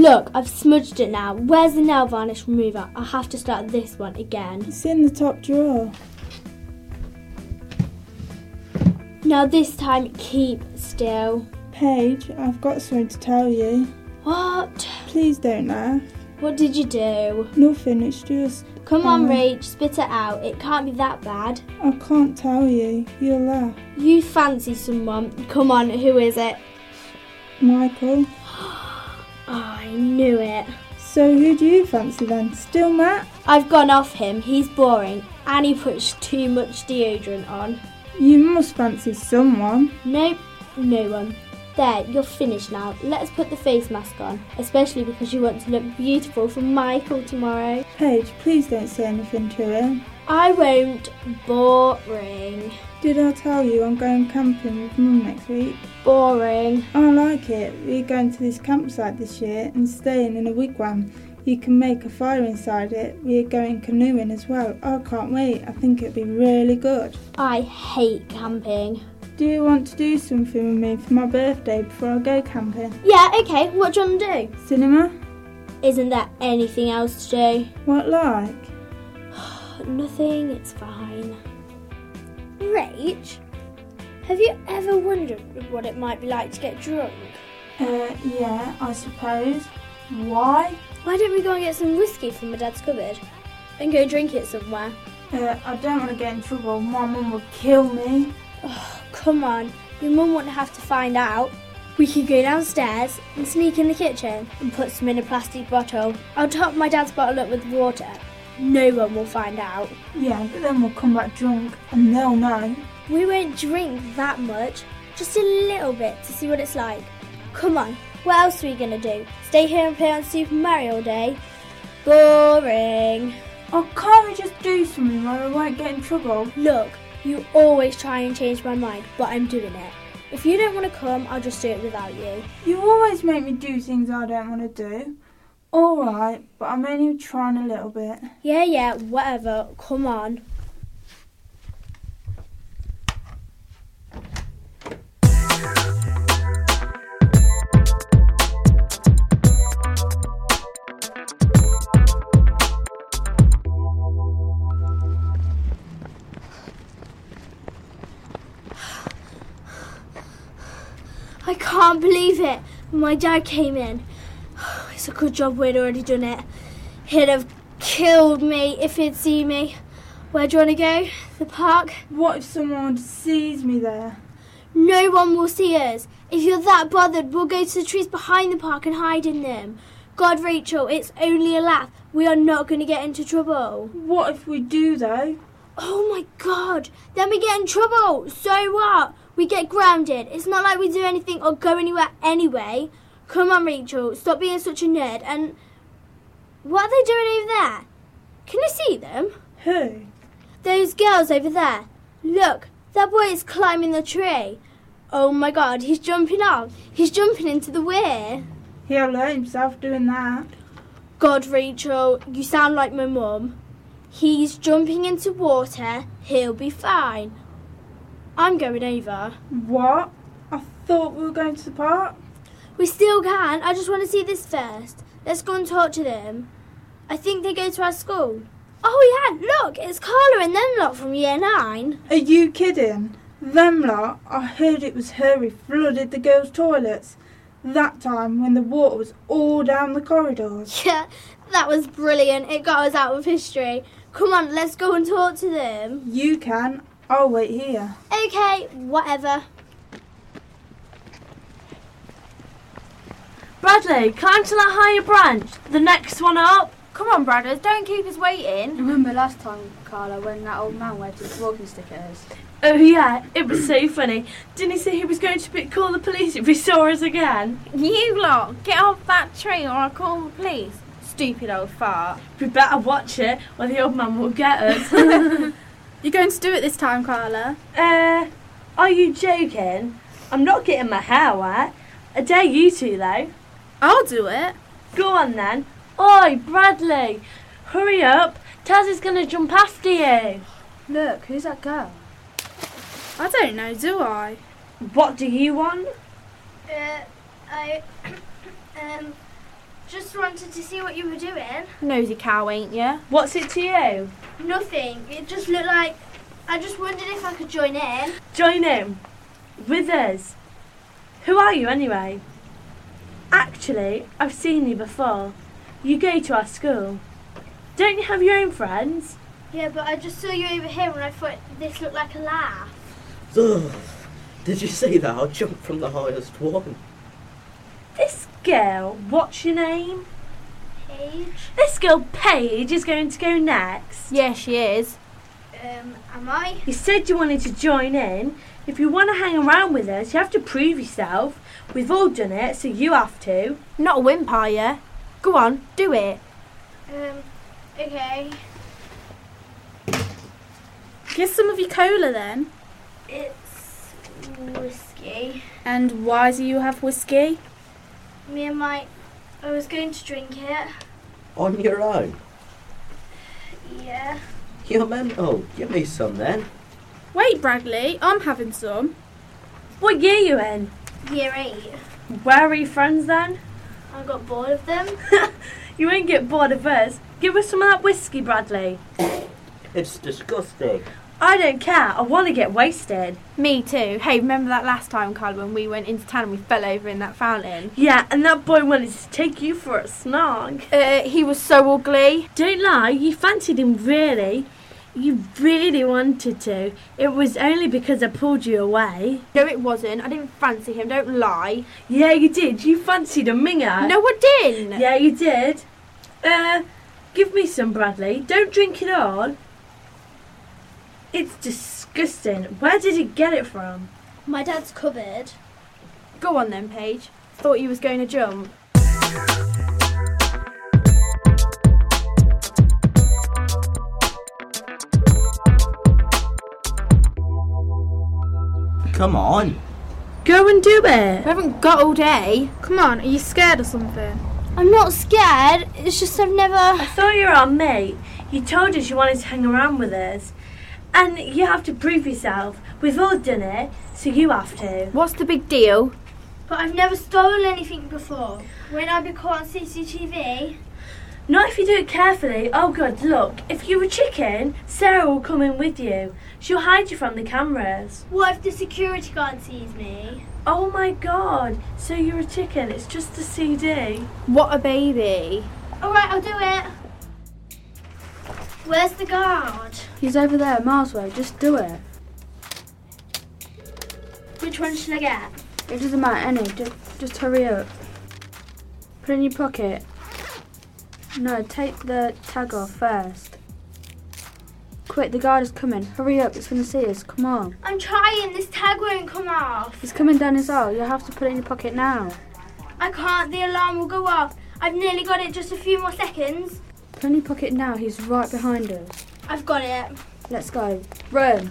Look, I've smudged it now. Where's the nail varnish remover? I'll have to start this one again. It's in the top drawer. Now this time, keep still. Paige, I've got something to tell you. What? Please don't laugh. What did you do? Nothing, it's just... Come on, Rach, spit it out. It can't be that bad. I can't tell you. You'll laugh. You fancy someone. Come on, who is it? Michael. Oh, I knew it. So who do you fancy then? Still Matt? I've gone off him. He's boring. And he puts too much deodorant on. You must fancy someone. Nope, no one. There, you're finished now. Let's put the face mask on, especially because you want to look beautiful for Michael tomorrow. Paige, please don't say anything to him. I won't. Boring. Did I tell you I'm going camping with Mum next week? Boring. I like it. We're going to this campsite this year and staying in a wigwam. You can make a fire inside it. We're going canoeing as well. I can't wait. I think it'll be really good. I hate camping. Do you want to do something with me for my birthday before I go camping? Yeah, okay. What do you want to do? Cinema? Isn't there anything else to do? What like? Nothing, it's fine. Rach, have you ever wondered what it might be like to get drunk? Yeah, I suppose. Why? Why don't we go and get some whiskey from my dad's cupboard and go drink it somewhere? I don't want to get in trouble. My mum would kill me. Oh, come on. Your mum wouldn't have to find out. We could go downstairs and sneak in the kitchen and put some in a plastic bottle. I'll top my dad's bottle up with water. No one will find out. Yeah, but then we'll come back drunk and they'll know. We won't drink that much, just a little bit to see what it's like. Come on, what else are we going to do? Stay here and play on Super Mario all day? Boring. Oh, can't we just do something where we won't get in trouble? Look, you always try and change my mind, but I'm doing it. If you don't want to come, I'll just do it without you. You always make me do things I don't want to do. Alright, but I'm only trying a little bit. Yeah, whatever. Come on. I can't believe it. My dad came in. It's a good job we'd already done it. He'd have killed me if he'd seen me. Where do you want to go? The park? What if someone sees me there? No one will see us. If you're that bothered, we'll go to the trees behind the park and hide in them. God, Rachel, it's only a laugh. We are not going to get into trouble. What if we do, though? Oh my God, then we get in trouble. So what? We get grounded. It's not like we do anything or go anywhere anyway. Come on, Rachel, stop being such a nerd. And what are they doing over there? Can you see them? Who? Those girls over there. Look, that boy is climbing the tree. Oh my God, he's jumping off. He's jumping into the weir. He'll hurt himself doing that. God, Rachel, you sound like my mum. He's jumping into water. He'll be fine. I'm going over. What? I thought we were going to the park. We still can. I just want to see this first. Let's go and talk to them. I think they go to our school. Oh yeah, look, it's Carla and them lot from year 9. Are you kidding? Them lot, I heard it was her who flooded the girls' toilets. That time when the water was all down the corridors. Yeah, that was brilliant. It got us out of history. Come on, let's go and talk to them. You can. I'll wait here. Okay, whatever. Bradley, climb to that higher branch. The next one up. Come on, Bradders, don't keep us waiting. Remember last time, Carla, when that old man waved his walking stick at us? Oh yeah, it was so funny. Didn't he say he was going to call the police if he saw us again? You lot, get off that tree or I'll call the police. Stupid old fart. We better watch it or the old man will get us. You're going to do it this time, Carla? Are you joking? I'm not getting my hair wet. I dare you two though. I'll do it. Go on then. Oi, Bradley, hurry up. Taz is going to jump after you. Look, who's that girl? I don't know, do I? What do you want? Just wanted to see what you were doing. Nosy cow, ain't ya? What's it to you? Nothing. It just looked like... I just wondered if I could join in. Join in? With us? Who are you anyway? Actually, I've seen you before. You go to our school. Don't you have your own friends? Yeah, but I just saw you over here and I thought this looked like a laugh. Ugh. Did you see that? I jumped from the highest one. This girl, what's your name? Paige? This girl, Paige, is going to go next. Yeah, she is. Am I? You said you wanted to join in. If you want to hang around with us, you have to prove yourself. We've all done it, so you have to. Not a wimp, are ya? Go on, do it. Okay. Give some of your cola then. It's whiskey. And why do you have whiskey? I was going to drink it. On your own? Yeah. You're mental. Give me some then. Wait, Bradley, I'm having some. What year are you in? Year 8. Where are your friends then? I got bored of them. You won't get bored of us. Give us some of that whiskey, Bradley. It's disgusting. I don't care. I want to get wasted. Me too. Hey, remember that last time, Carl, when we went into town and we fell over in that fountain? Yeah, and that boy wanted to take you for a snog. He was so ugly. Don't lie, you fancied him really. You really wanted to. It was only because I pulled you away. No, it wasn't. I didn't fancy him. Don't lie. Yeah, you did. You fancied a minger. No, I didn't. Yeah, you did. Give me some, Bradley. Don't drink it all. It's disgusting. Where did you get it from? My dad's cupboard. Go on then, Paige. Thought you was going to jump. Come on. Go and do We it. haven't got all day. Come on, are you scared or something? I'm not scared. It's just I've never... I thought you were our mate. You told us you wanted to hang around with us. And you have to prove yourself. We've all done it, so you have to. What's the big deal? But I've never stolen anything before. Won't I be caught on CCTV? Not if you do it carefully. Oh God, look. If you were chicken, Sarah will come in with you. She'll hide you from the cameras. What if the security guard sees me? Oh my God. So you're a chicken. It's just a CD. What a baby. Alright, I'll do it. Where's the guard? He's over there, miles away. Just do it. Which one should I get? It doesn't matter any. Just hurry up. Put it in your pocket. No, take the tag off first. Quick, the guard is coming. Hurry up, it's going to see us. Come on. I'm trying. This tag won't come off. He's coming down his aisle. You'll have to put it in your pocket now. I can't. The alarm will go off. I've nearly got it. Just a few more seconds. Put it in your pocket now. He's right behind us. I've got it. Let's go. Run.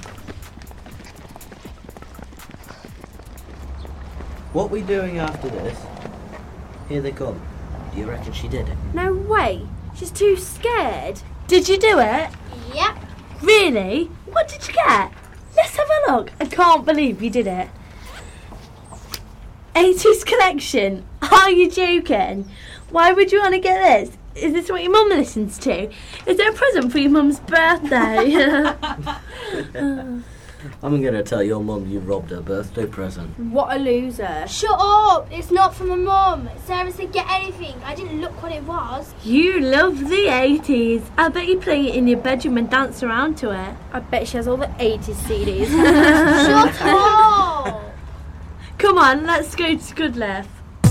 What are we doing after this? Here they come. Do you reckon she did it? No way. She's too scared. Did you do it? Yep. Really? What did you get? Let's have a look. I can't believe you did it. 80s collection. Are you joking? Why would you want to get this? Is this what your mum listens to? Is it a present for your mum's birthday? I'm going to tell your mum you robbed her birthday present. What a loser. Shut up. It's not from my mum. Sarah said get anything. I didn't look what it was. You love the 80s. I bet you play it in your bedroom and dance around to it. I bet she has all the 80s CDs. Shut up. Come on, let's go to Goodliff.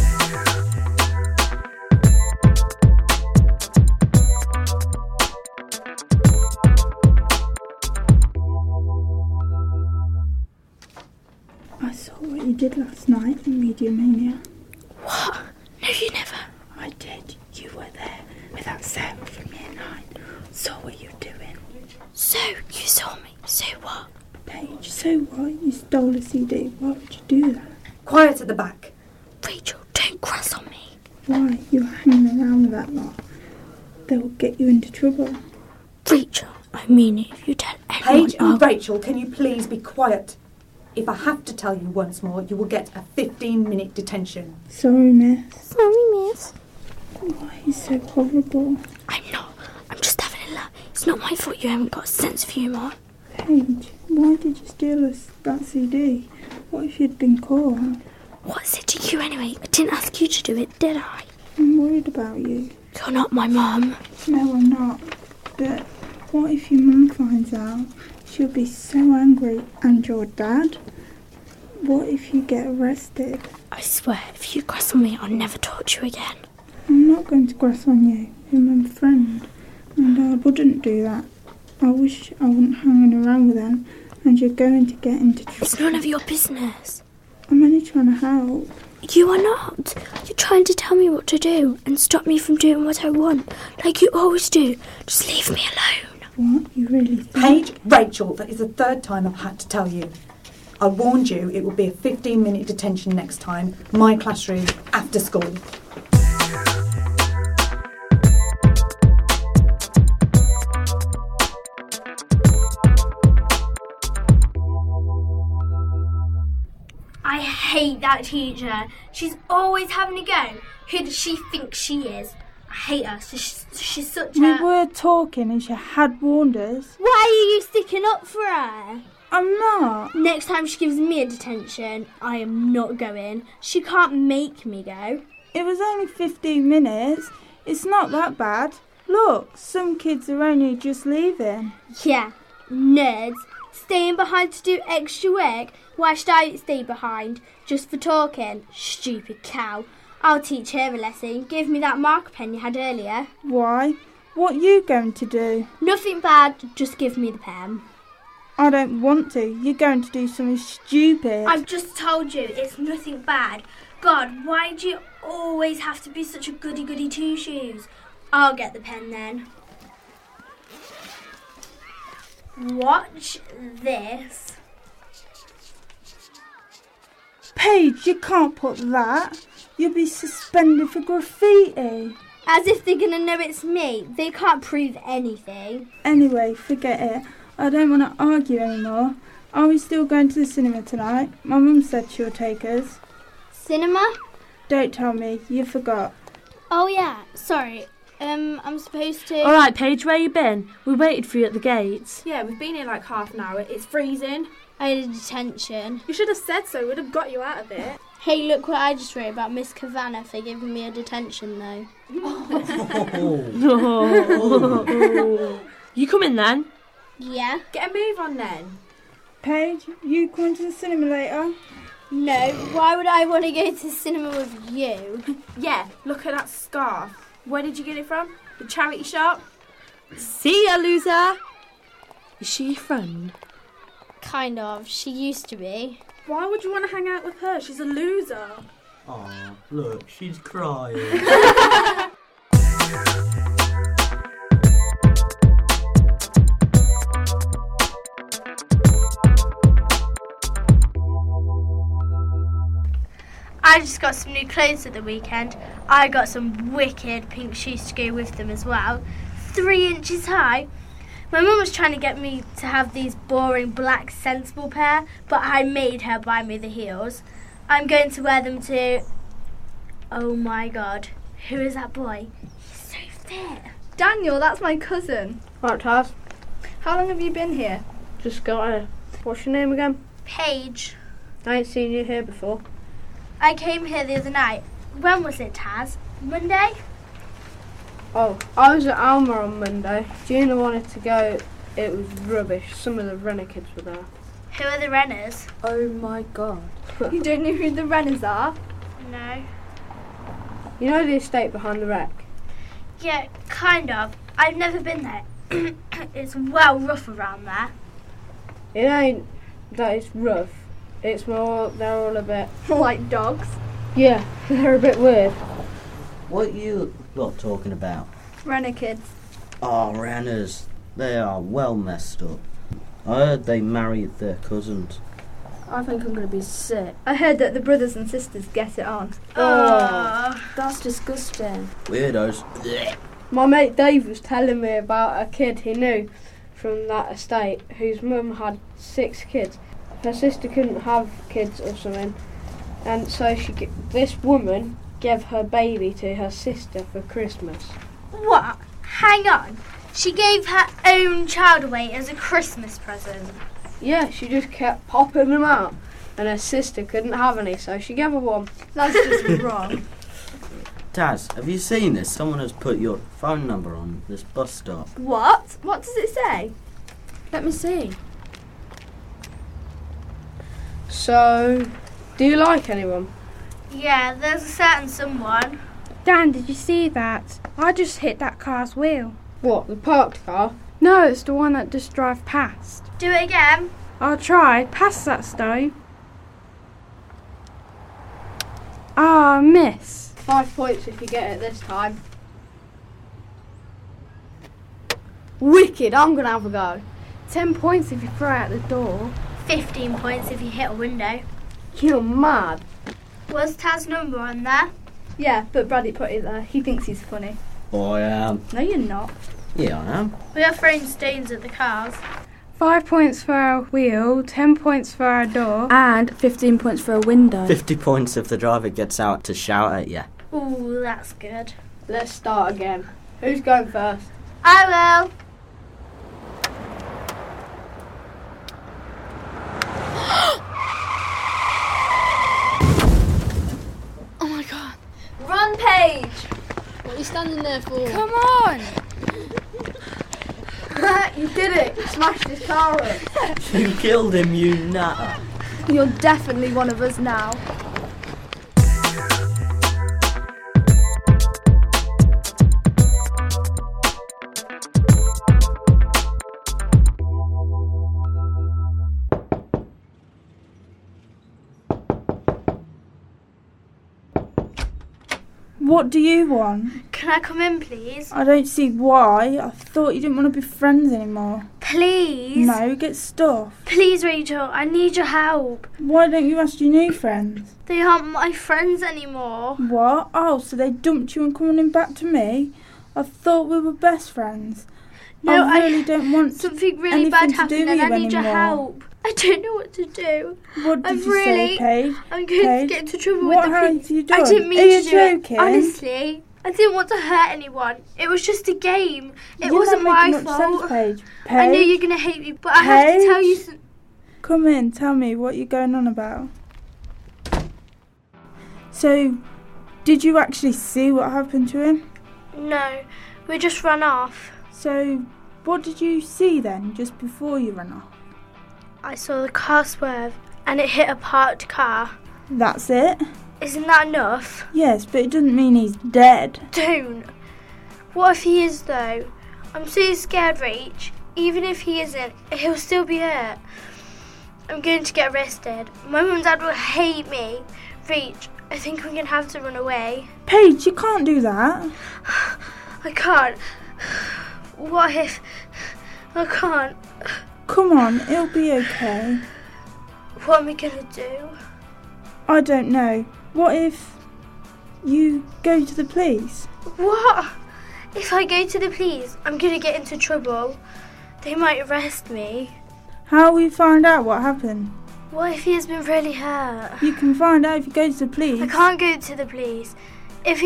I saw what you did last night in Media Mania. What? No, you never. I did. You were there with that Sarah from Year 9. Saw what you're doing. So, you saw me. So what? Paige, so what? You stole a CD. Why would you do that? Quiet at the back. Rachel, don't cross on me. Why? You're hanging around with that lot. They'll get you into trouble. Rachel, I mean it. If you tell anyone... Paige and Rachel, can you please be quiet? If I have to tell you once more, you will get a 15-minute detention. Sorry, miss. Sorry, miss. Why are you so horrible? I'm not. I'm just having a laugh. It's not my fault you haven't got a sense of humour. Paige, why did you steal us that CD? What if you'd been caught? What's it to you anyway? I didn't ask you to do it, did I? I'm worried about you. You're not my mum. No, I'm not. But what if your mum finds out? She'll be so angry. And your dad? What if you get arrested? I swear, if you cross on me, I'll never talk to you again. I'm not going to grass on you. You're my friend. And I wouldn't do that. I wish I wasn't hanging around with them. And you're going to get into trouble. It's none of your business. I'm only trying to help. You are not. You're trying to tell me what to do and stop me from doing what I want, like you always do. Just leave me alone. What? You really think? Paige, Rachel, that is the third time I've had to tell you. I warned you it will be a 15-minute detention next time. My classroom, after school. I hate that teacher. She's always having a go. Who does she think she is? I hate her. She's such We a... were talking and she had warned us. Why are you sticking up for her? I'm not. Next time she gives me a detention, I am not going. She can't make me go. It was only 15 minutes. It's not that bad. Look, some kids are only just leaving. Yeah, nerds. Staying behind to do extra work. Why should I stay behind? Just for talking? Stupid cow. I'll teach her a lesson. Give me that marker pen you had earlier. Why? What are you going to do? Nothing bad, just give me the pen. I don't want to. You're going to do something stupid. I've just told you, it's nothing bad. God, why do you always have to be such a goody-goody two-shoes? I'll get the pen then. Watch this. Paige, you can't put that. You'll be suspended for graffiti. As if they're going to know it's me. They can't prove anything. Anyway, forget it. I don't want to argue anymore. Are we still going to the cinema tonight? My mum said she'll take us. Cinema? Don't tell me. You forgot. Oh yeah, sorry. I'm supposed to... All right, Paige, where you been? We waited for you at the gates. Yeah, we've been here like half an hour. It's freezing. I had a detention. You should have said so. We'd have got you out of it. Hey, look what I just wrote about Miss Kavanagh for giving me a detention, though. You come in then. Yeah? Get a move on then. Paige, you going to the cinema later? No, why would I want to go to the cinema with you? Yeah, look at that scarf. Where did you get it from? The charity shop? See ya, loser. Is she your friend? Kind of. She used to be. Why would you want to hang out with her? She's a loser. Aw, look, she's crying. I just got some new clothes at the weekend. I got some wicked pink shoes to go with them as well. 3 inches high. My mum was trying to get me to have these boring black sensible pair, but I made her buy me the heels. I'm going to wear them to... Oh my god. Who is that boy? He's so fit. Daniel, that's my cousin. Right, Taz. How long have you been here? Just got here. What's your name again? Paige. I ain't seen you here before. I came here the other night. When was it, Taz? Monday? Oh, I was at Alma on Monday. Gina wanted to go. It was rubbish. Some of the Renner kids were there. Who are the Renners? Oh my god. You don't know who the Renners are? No. You know the estate behind the wreck? Yeah, kind of. I've never been there. It's well rough around there. It ain't that it's rough. It's more, they're all a bit... Like dogs. Yeah, they're a bit weird. What are you lot talking about? Renner kids. Oh, Ranners. They are well messed up. I heard they married their cousins. I think I'm going to be sick. I heard that the brothers and sisters get it on. Oh, that's disgusting. Weirdos. My mate Dave was telling me about a kid he knew from that estate whose mum had 6 kids. Her sister couldn't have kids or something, and so this woman gave her baby to her sister for Christmas. What? Hang on. She gave her own child away as a Christmas present. Yeah, she just kept popping them out, and her sister couldn't have any, so she gave her one. That's just wrong. Daz, have you seen this? Someone has put your phone number on this bus stop. What? What does it say? Let me see. So, do you like anyone? Yeah, there's a certain someone. Dan, did you see that? I just hit that car's wheel. What, the parked car? No, it's the one that just drive past. Do it again. I'll try. Pass that stone. Ah, miss. 5 points if you get it this time. Wicked, I'm gonna have a go. 10 points if you throw it out the door. 15 points if you hit a window. You're mad. Was Taz's number on there? Yeah, but Bradley put it there. He thinks he's funny. I am. No, you're not. Yeah, I am. We are throwing stones at the cars. 5 points for our wheel, 10 points for our door. And 15 points for a window. 50 points if the driver gets out to shout at you. Ooh, that's good. Let's start again. Who's going first? I will. Oh my god. Run, Paige! What are you standing there for? Come on! You did it! You smashed his car up. You killed him, you nutter. You're definitely one of us now. What do you want? Can I come in, please? I don't see why. I thought you didn't want to be friends anymore. Please? No, get stuffed. Please, Rachel, I need your help. Why don't you ask your new friends? They aren't my friends anymore. What? Oh, so they dumped you and coming back to me? I thought we were best friends. No, I really don't want something really bad anything to do happened and with I need you your anymore. help. I don't know what to do. What did I'm you say, Paige? I'm going Paige? to get into trouble What with the have you done? I didn't mean Are you to do joking? it. Honestly, I didn't want to hurt anyone. It was just a game. It You're wasn't not my making much fault. sense, Paige. I know Paige? you're going to hate me, but I have to tell you Paige? some... Come in, tell me what you're going on about. So, did you actually see what happened to him? No, we just ran off. So, what did you see then, just before you ran off? I saw the car swerve and it hit a parked car. That's it? Isn't that enough? Yes, but it doesn't mean he's dead. Don't. What if he is, though? I'm so scared, Rach. Even if he isn't, he'll still be hurt. I'm going to get arrested. My mum and dad will hate me. Rach, I think we're going to have to run away. Paige, you can't do that. I can't. What if... I can't. Come on, it'll be okay. What am I going to do? I don't know. What if you go to the police? What? If I go to the police, I'm going to get into trouble. They might arrest me. How will you find out what happened? What if he has been really hurt? You can find out if you go to the police. I can't go to the police. If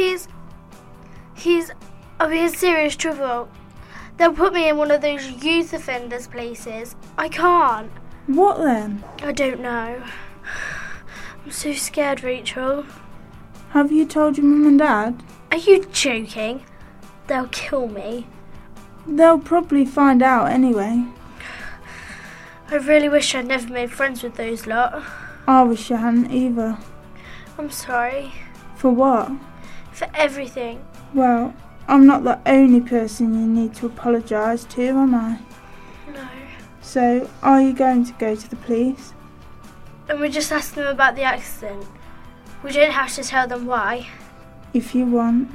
I'll be in serious trouble. They'll put me in one of those youth offenders places. I can't. What then? I don't know. I'm so scared, Rachel. Have you told your mum and dad? Are you joking? They'll kill me. They'll probably find out anyway. I really wish I'd never made friends with those lot. I wish I hadn't either. I'm sorry. For what? For everything. Well, I'm not the only person you need to apologise to, am I? No. So, are you going to go to the police? And we just ask them about the accident. We don't have to tell them why. If you want.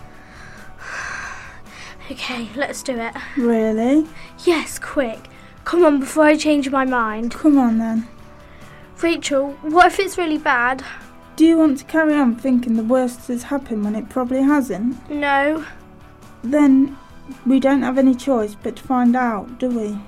Okay, let's do it. Really? Yes, quick. Come on, before I change my mind. Come on then. Rachel, what if it's really bad? Do you want to carry on thinking the worst has happened when it probably hasn't? No. Then we don't have any choice but to find out, do we?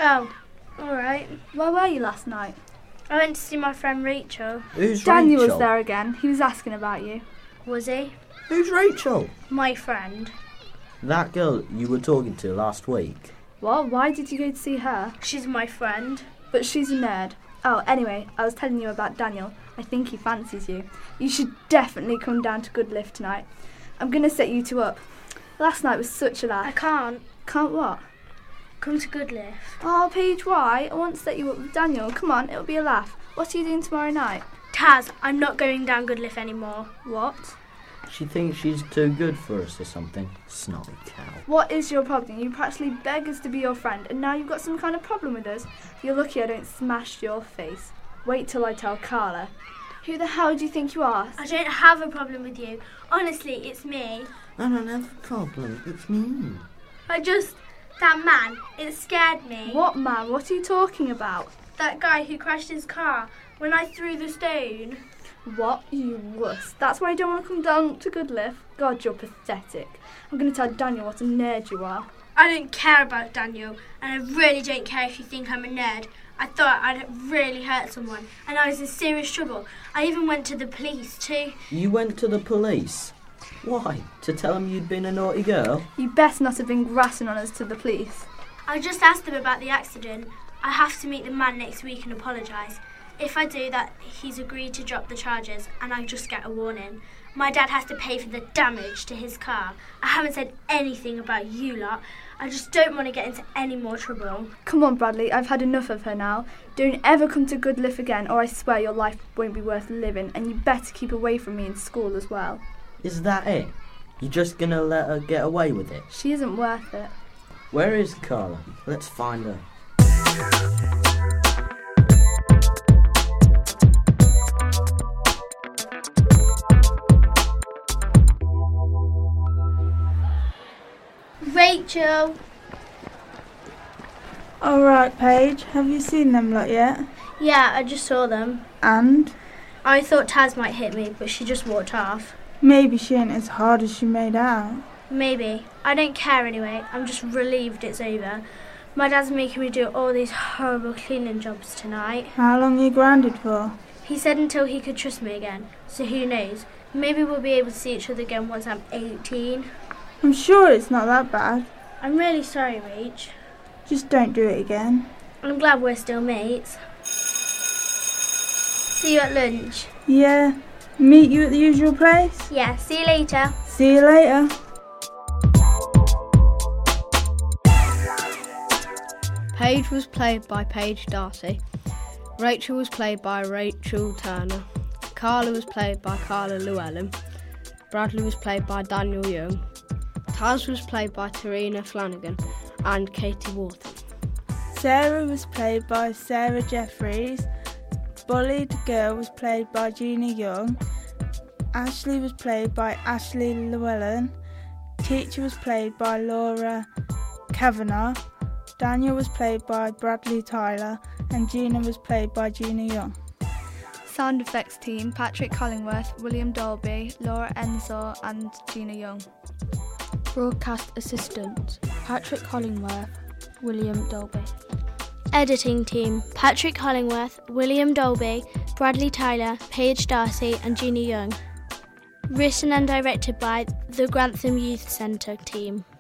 Oh, alright. Where were you last night? I went to see my friend Rachel. Who's Daniel Rachel? was there again. He was asking about you. Was he? Who's Rachel? My friend. That girl you were talking to last week. What? Why did you go to see her? She's my friend. But she's a nerd. Oh, anyway, I was telling you about Daniel. I think he fancies you. You should definitely come down to Goodliff tonight. I'm going to set you two up. Last night was such a laugh. I can't. Can't what? Come to Goodliff. Oh, Paige, why? I want to set you up with Daniel. Come on, it'll be a laugh. What are you doing tomorrow night? Taz, I'm not going down Goodliff anymore. What? She thinks she's too good for us or something. Snobby cow. What is your problem? You practically beg us to be your friend, and now you've got some kind of problem with us. You're lucky I don't smash your face. Wait till I tell Carla. Who the hell do you think you are? I don't have a problem with you. Honestly, it's me. I don't have a problem. It's me. That man, it scared me. What man? What are you talking about? That guy who crashed his car when I threw the stone. What? You wuss. That's why I don't want to come down to Goodliff. God, you're pathetic. I'm going to tell Daniel what a nerd you are. I don't care about Daniel, and I really don't care if you think I'm a nerd. I thought I'd really hurt someone, and I was in serious trouble. I even went to the police too. You went to the police? Why? To tell them you'd been a naughty girl? You best not have been grassing on us to the police. I just asked them about the accident. I have to meet the man next week and apologise. If I do that, he's agreed to drop the charges, and I just get a warning. My dad has to pay for the damage to his car. I haven't said anything about you lot. I just don't want to get into any more trouble. Come on, Bradley, I've had enough of her now. Don't ever come to Goodliff again, or I swear your life won't be worth living, and you better keep away from me in school as well. Is that it? You're just gonna let her get away with it? She isn't worth it. Where is Carla? Let's find her. Rachel! Alright, Paige, have you seen them lot yet? Yeah, I just saw them. And? I thought Taz might hit me, but she just walked off. Maybe she ain't as hard as she made out. Maybe. I don't care anyway. I'm just relieved it's over. My dad's making me do all these horrible cleaning jobs tonight. How long are you grounded for? He said until he could trust me again. So who knows? Maybe we'll be able to see each other again once I'm 18. I'm sure it's not that bad. I'm really sorry, Rach. Just don't do it again. I'm glad we're still mates. See you at lunch. Yeah. Meet you at the usual place? Yeah, see you later. See you later. Paige was played by Paige Darcy. Rachel was played by Rachel Turner. Carla was played by Carla Llewellyn. Bradley was played by Daniel Young. Taz was played by Tarina Flanagan and Katie Wharton. Sarah was played by Sarah Jeffries. Bullied Girl was played by Gina Young. Ashley was played by Ashley Llewellyn. Teacher was played by Laura Kavanagh. Daniel was played by Bradley Tyler, and Gina was played by Gina Young. Sound effects team, Patrick Collingworth, William Dolby, Laura Ensor and Gina Young. Broadcast assistants, Patrick Collingworth, William Dolby. Editing team, Patrick Collingworth, William Dolby, Bradley Tyler, Paige Darcy and Gina Young. Written and directed by the Grantham Youth Centre team.